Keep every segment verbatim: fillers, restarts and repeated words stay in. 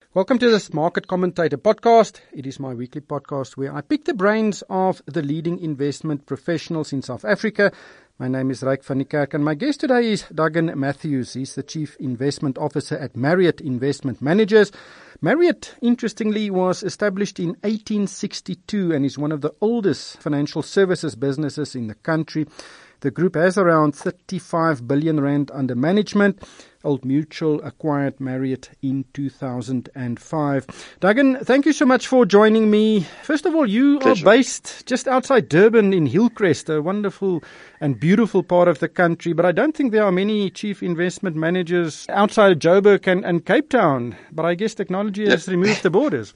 Welcome to this Market Commentator podcast. It is my weekly podcast where I pick the brains of the leading investment professionals in South Africa. My name is Ryk van die Kerk and my guest today is Duggan Matthews. He's the Chief Investment Officer at Marriott Investment Managers. Marriott, interestingly, was established in eighteen sixty-two and is one of the oldest financial services businesses in the country. The group has around thirty-five billion rand under management. Old Mutual acquired Marriott in two thousand five. Duggan, thank you so much for joining me. First of all, you Pleasure. are based just outside Durban in Hillcrest, a wonderful and beautiful part of the country. But I don't think there are many chief investment managers outside Joburg and, and Cape Town. But I guess technology has yep. removed the borders.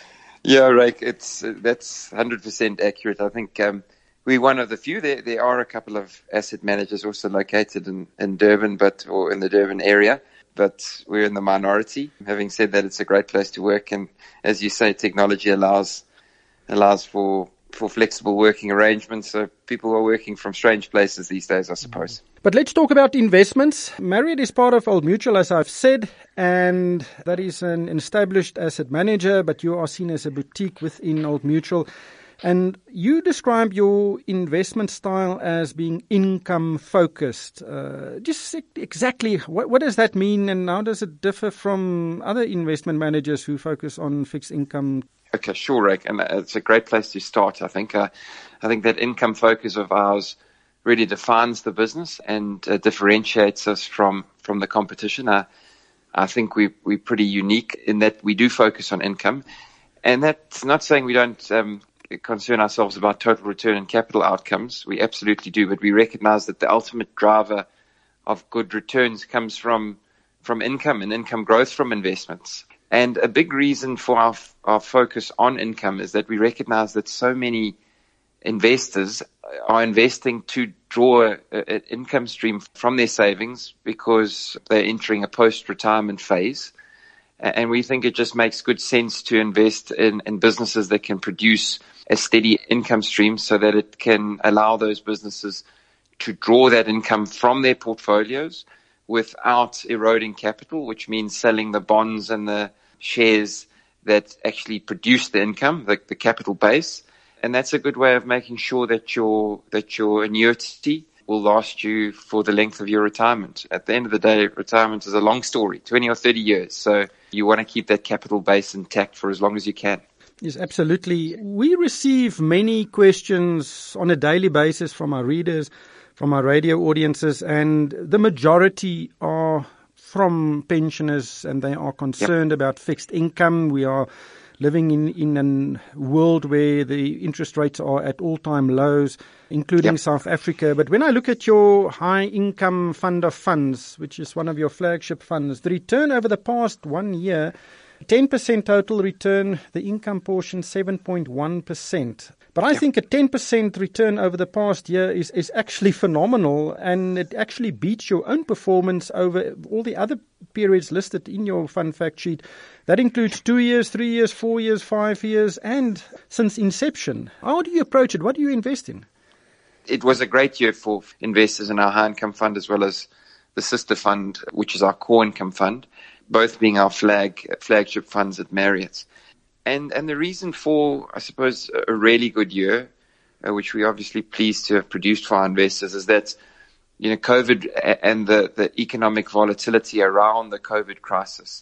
Yeah, Ryk, it's uh, that's one hundred percent accurate. I think um, we're one of the few. There, there are a couple of asset managers also located in, in Durban, but or in the Durban area, but we're in the minority. Having said that, it's a great place to work, and as you say, technology allows allows for for flexible working arrangements. So people are working from strange places these days, I suppose. But let's talk about investments. Marriott is part of Old Mutual, as I've said, and that is an established asset manager, but you are seen as a boutique within Old Mutual. And you describe your investment style as being income-focused. Uh, just exactly what, what does that mean, and how does it differ from other investment managers who focus on fixed income? Okay, sure, Ryk, and it's a great place to start. I think uh, I think that income focus of ours really defines the business and uh, differentiates us from, from the competition. Uh, I think we, we're pretty unique in that we do focus on income, and that's not saying we don't um, concern ourselves about total return and capital outcomes. We absolutely do, but we recognize that the ultimate driver of good returns comes from from income and income growth from investments. And a big reason for our our focus on income is that we recognize that so many investors are investing to draw an income stream from their savings because they're entering a post-retirement phase. And we think it just makes good sense to invest in, in businesses that can produce a steady income stream so that it can allow those businesses to draw that income from their portfolios without eroding capital, which means selling the bonds and the shares that actually produce the income, the, the capital base. And that's a good way of making sure that your that your annuity will last you for the length of your retirement. At the end of the day, retirement is a long story, twenty or thirty years. So you want to keep that capital base intact for as long as you can. Yes, absolutely. We receive many questions on a daily basis from our readers, from our radio audiences, and the majority are from pensioners, and they are concerned yep. about fixed income. We are living in, in a world where the interest rates are at all-time lows, including yep. South Africa. But when I look at your high-income fund of funds, which is one of your flagship funds, the return over the past one year, ten percent total return, the income portion seven point one percent. But I yep. think a ten percent return over the past year is, is actually phenomenal, and it actually beats your own performance over all the other periods listed in your fund fact sheet. That includes two years, three years, four years, five years, and since inception. How do you approach it? What do you invest in? It was a great year for investors in our high income fund as well as the sister fund, which is our core income fund, both being our flag flagship funds at Marriott. And and the reason for, I suppose, a really good year, uh, which we're obviously pleased to have produced for our investors, is that, you know, COVID and the, the economic volatility around the COVID crisis,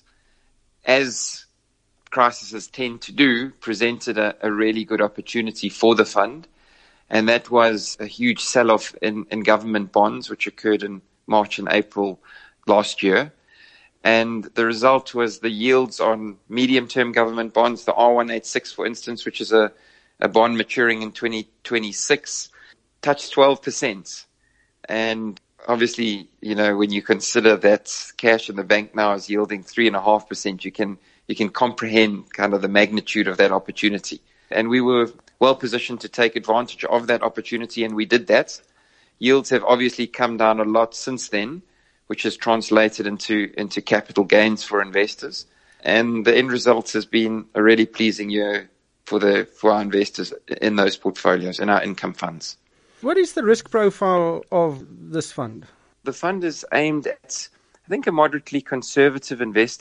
as crises tend to do, presented a, a really good opportunity for the fund. And that was a huge sell-off in, in government bonds, which occurred in March and April last year. And the result was the yields on medium-term government bonds, the R one eighty-six, for instance, which is a, a bond maturing in twenty twenty-six, touched twelve percent. And obviously, you know, when you consider that cash in the bank now is yielding three point five percent, you can you can comprehend kind of the magnitude of that opportunity. And we were well positioned to take advantage of that opportunity, and we did that. Yields have obviously come down a lot since then, which has translated into into capital gains for investors. And the end result has been a really pleasing year for the for our investors in those portfolios, in our income funds. What is the risk profile of this fund? The fund is aimed at, I think, a moderately conservative investor.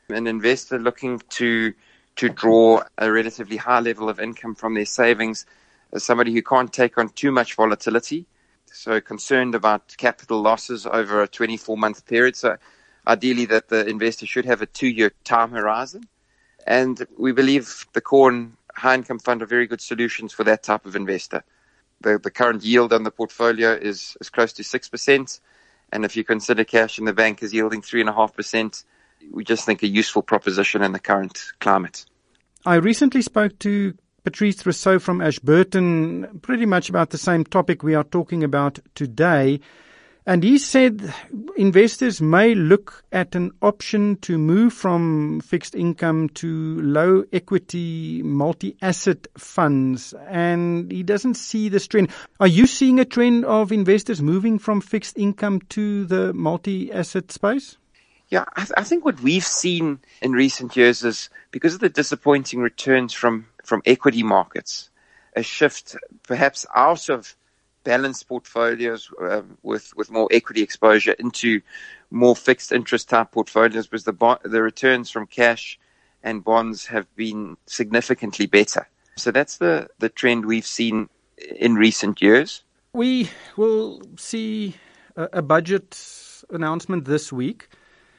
An investor looking to to draw a relatively high level of income from their savings is somebody who can't take on too much volatility, so concerned about capital losses over a twenty-four month period. So ideally that the investor should have a two-year time horizon. And we believe the core and high income fund are very good solutions for that type of investor. The, the current yield on the portfolio is, is close to six percent. And if you consider cash in the bank is yielding three point five percent, we just think a useful proposition in the current climate. I recently spoke to Patrice Rousseau from Ashburton, pretty much about the same topic we are talking about today. And he said investors may look at an option to move from fixed income to low equity multi-asset funds. And he doesn't see this trend. Are you seeing a trend of investors moving from fixed income to the multi-asset space? Yeah, I, th- I think what we've seen in recent years is because of the disappointing returns from, from equity markets, a shift perhaps out of balanced portfolios uh, with, with more equity exposure into more fixed interest type portfolios, because the, bo- the returns from cash and bonds have been significantly better. So that's the, the trend we've seen in recent years. We will see a, a budget announcement this week.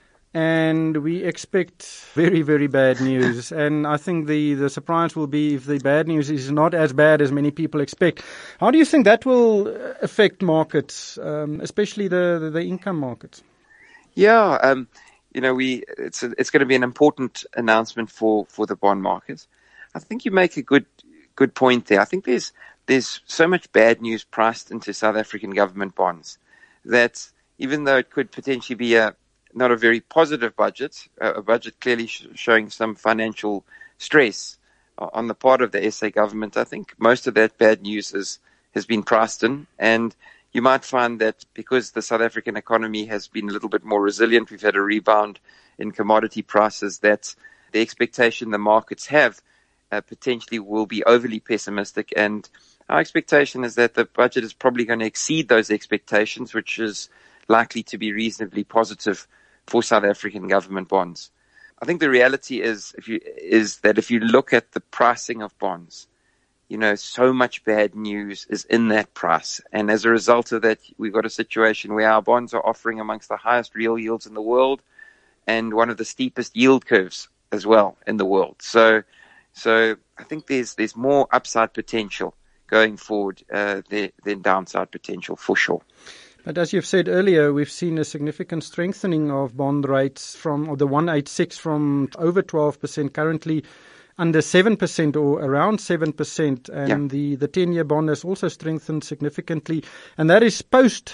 And we expect very, very bad news. And I think the, the surprise will be if the bad news is not as bad as many people expect. How do you think that will affect markets, um, especially the, the, the income markets? Yeah, um, you know, we it's a, it's going to be an important announcement for, for the bond market. I think you make a good good point there. I think there's there's so much bad news priced into South African government bonds that even though it could potentially be a not a very positive budget, a budget clearly sh- showing some financial stress on the part of the S A government, I think most of that bad news is, has been priced in. And you might find that because the South African economy has been a little bit more resilient, we've had a rebound in commodity prices, that the expectation the markets have uh, potentially will be overly pessimistic. And our expectation is that the budget is probably going to exceed those expectations, which is likely to be reasonably positive for South African government bonds. I think the reality is, if you, is that if you look at the pricing of bonds, you know, so much bad news is in that price. And as a result of that, we've got a situation where our bonds are offering amongst the highest real yields in the world and one of the steepest yield curves as well in the world. So, so I think there's, there's more upside potential going forward uh, than, than downside potential for sure. But as you've said earlier, we've seen a significant strengthening of bond rates from or the one eighty-six from over twelve percent, currently under seven percent or around seven percent. And yeah. the, the ten-year bond has also strengthened significantly. And that is post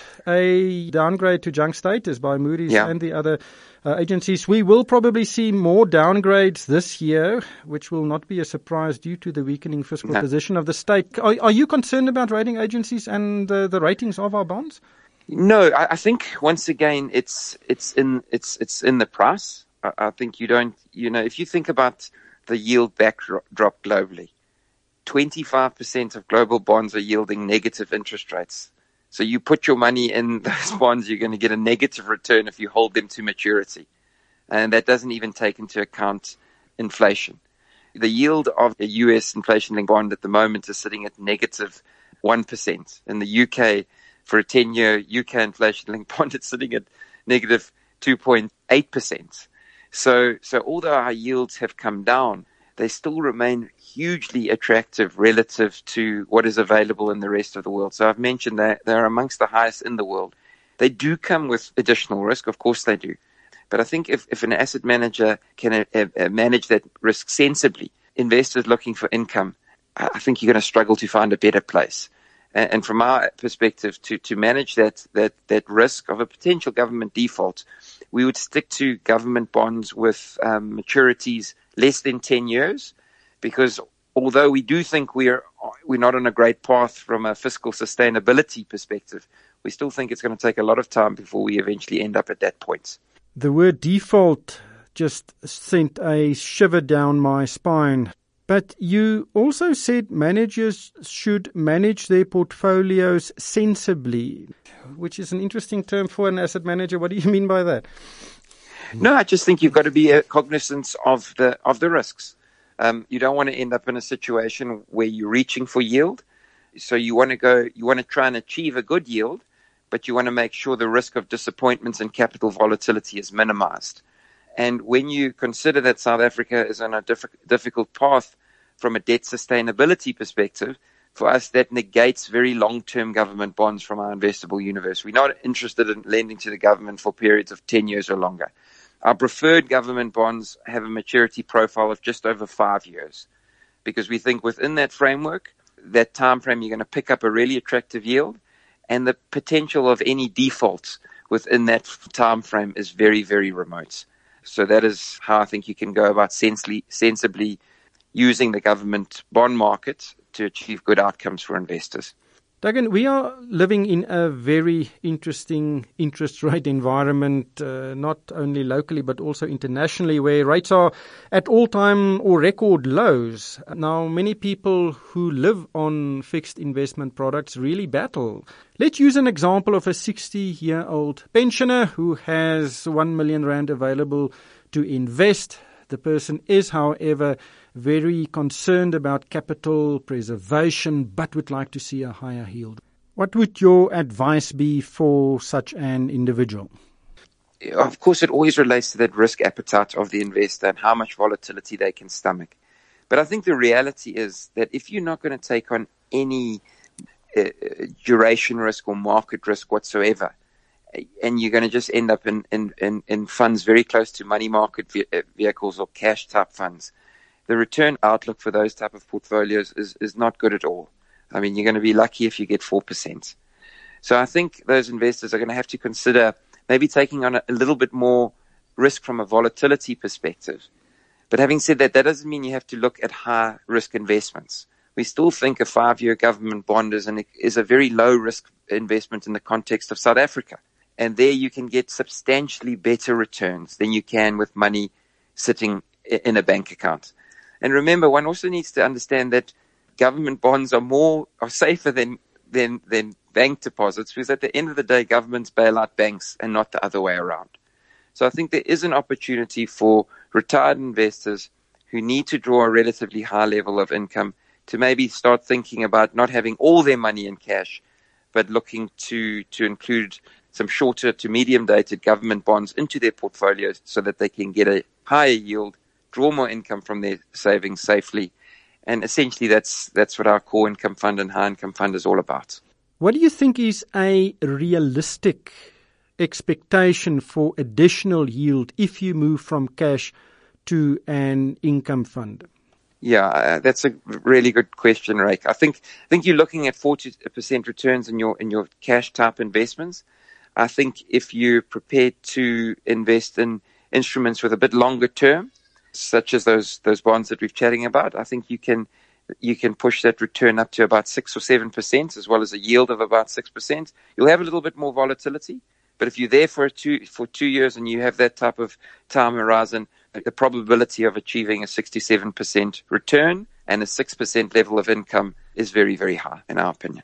a downgrade to junk status by Moody's yeah. and the other uh, agencies. We will probably see more downgrades this year, which will not be a surprise due to the weakening fiscal no. position of the state. Are, are you concerned about rating agencies and uh, the ratings of our bonds? No, I, I think once again it's it's in it's it's in the price. I, I think you don't you know if you think about the yield backdrop globally, twenty-five percent of global bonds are yielding negative interest rates. So you put your money in those bonds, you're going to get a negative return if you hold them to maturity, and that doesn't even take into account inflation. The yield of a U S inflation-linked bond at the moment is sitting at negative one percent. In the U K, for a ten-year U K inflation-linked bond, it's sitting at negative two point eight percent. So, so although our yields have come down, they still remain hugely attractive relative to what is available in the rest of the world. So I've mentioned that they're amongst the highest in the world. They do come with additional risk, of course they do. But I think if, if an asset manager can uh, uh, manage that risk sensibly, investors looking for income, I think you're going to struggle to find a better place. And from our perspective, to, to manage that, that, that risk of a potential government default, we would stick to government bonds with um, maturities less than ten years, because although we do think we're we're not on a great path from a fiscal sustainability perspective, we still think it's going to take a lot of time before we eventually end up at that point. The word default just sent a shiver down my spine. But you also said managers should manage their portfolios sensibly, which is an interesting term for an asset manager. What do you mean by that? No, I just think you've got to be uh, cognizant of the of the risks. Um, you don't want to end up in a situation where you're reaching for yield. So you want to go, you want to try and achieve a good yield, but you want to make sure the risk of disappointments and capital volatility is minimized. And when you consider that South Africa is on a diff- difficult path from a debt sustainability perspective, for us that negates very long-term government bonds from our investable universe. We're not interested in lending to the government for periods of ten years or longer. Our preferred government bonds have a maturity profile of just over five years because we think within that framework, that time frame, you're going to pick up a really attractive yield, and the potential of any defaults within that time frame is very, very remote. So that is how I think you can go about sensibly, sensibly using the government bond market to achieve good outcomes for investors. Duggan, we are living in a very interesting interest rate environment, uh, not only locally but also internationally, where rates are at all-time or record lows. Now, many people who live on fixed investment products really battle. Let's use an example of a sixty-year-old pensioner who has one million rand available to invest. The person is, however, very concerned about capital preservation, but would like to see a higher yield. What would your advice be for such an individual? Of course, it always relates to that risk appetite of the investor and how much volatility they can stomach. But I think the reality is that if you're not going to take on any uh, duration risk or market risk whatsoever, and you're going to just end up in, in, in, in funds very close to money market ve- vehicles or cash type funds, the return outlook for those type of portfolios is, is not good at all. I mean, you're going to be lucky if you get four percent. So I think those investors are going to have to consider maybe taking on a, a little bit more risk from a volatility perspective. But having said that, that doesn't mean you have to look at high risk investments. We still think a five-year government bond is, an, is a very low risk investment in the context of South Africa. And there you can get substantially better returns than you can with money sitting in a bank account. And remember, one also needs to understand that government bonds are more are safer than than than bank deposits, because at the end of the day, governments bail out banks and not the other way around. So I think there is an opportunity for retired investors who need to draw a relatively high level of income to maybe start thinking about not having all their money in cash, but looking to to include some shorter to medium dated government bonds into their portfolios so that they can get a higher yield, draw more income from their savings safely. And essentially that's that's what our core income fund and high income fund is all about. What do you think is a realistic expectation for additional yield if you move from cash to an income fund? Yeah, uh, that's a really good question, Rake. I think I think you're looking at forty percent returns in your in your cash type investments. I think if you're prepared to invest in instruments with a bit longer term, such as those those bonds that we're chatting about, I think you can you can push that return up to about six or seven percent, as well as a yield of about six percent. You'll have a little bit more volatility, but if you're there for two for two years and you have that type of time horizon, the probability of achieving a sixty-seven percent return and a six percent level of income is very, very high, in our opinion.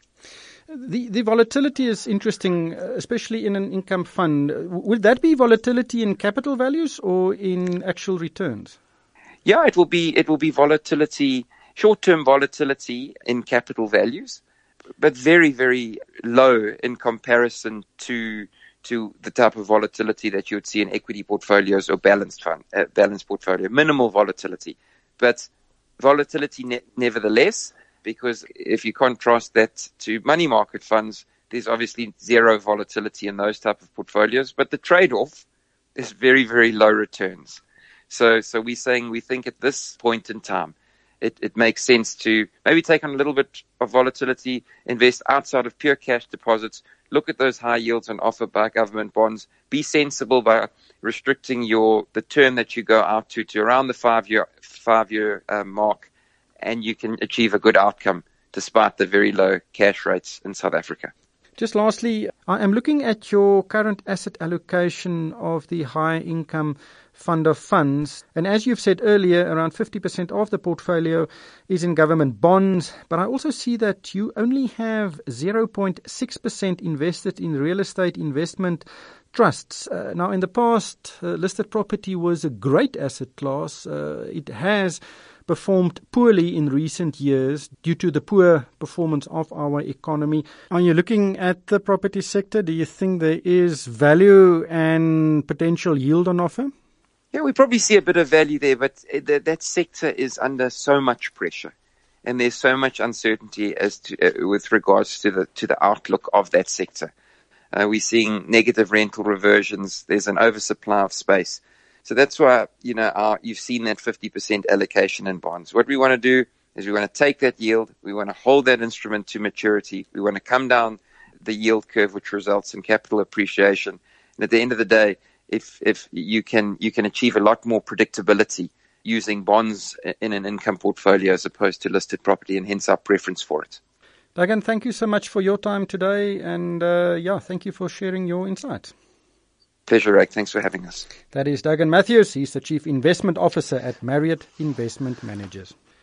The the volatility is interesting, especially in an income fund. Would that be volatility in capital values or in actual returns? Yeah, it will be it will be volatility, short-term volatility in capital values, but very, very low in comparison to to the type of volatility that you would see in equity portfolios or balanced fund, uh, balanced portfolio. Minimal volatility, but volatility ne- nevertheless. Because if you contrast that to money market funds, there's obviously zero volatility in those type of portfolios, but the trade-off is very, very low returns. So, so we're saying we think at this point in time, it, it makes sense to maybe take on a little bit of volatility, invest outside of pure cash deposits, look at those high yields on offer by government bonds, be sensible by restricting your the term that you go out to to around the five-year five-year uh, mark, and you can achieve a good outcome despite the very low cash rates in South Africa. Just lastly, I am looking at your current asset allocation of the high income fund of funds. And as you've said earlier, around fifty percent of the portfolio is in government bonds. But I also see that you only have zero point six percent invested in real estate investment trusts. Uh, now, in the past, uh, listed property was a great asset class. Uh, it has performed poorly in recent years due to the poor performance of our economy. Are you looking at the property sector? Do you think there is value and potential yield on offer? Yeah, we probably see a bit of value there, but that, that sector is under so much pressure, and there's so much uncertainty as to uh, with regards to the to the outlook of that sector. Uh, we're seeing negative rental reversions. There's an oversupply of space. So that's why, you know, our, you've seen that fifty percent allocation in bonds. What we want to do is we want to take that yield. We want to hold that instrument to maturity. We want to come down the yield curve, which results in capital appreciation. And at the end of the day, if, if you can, you can achieve a lot more predictability using bonds in an income portfolio as opposed to listed property, and hence our preference for it. Duggan, thank you so much for your time today. And, uh, yeah, thank you for sharing your insights. Pleasure, Rick. Thanks for having us. That is Duggan Matthews. He's the Chief Investment Officer at Marriott Investment Managers.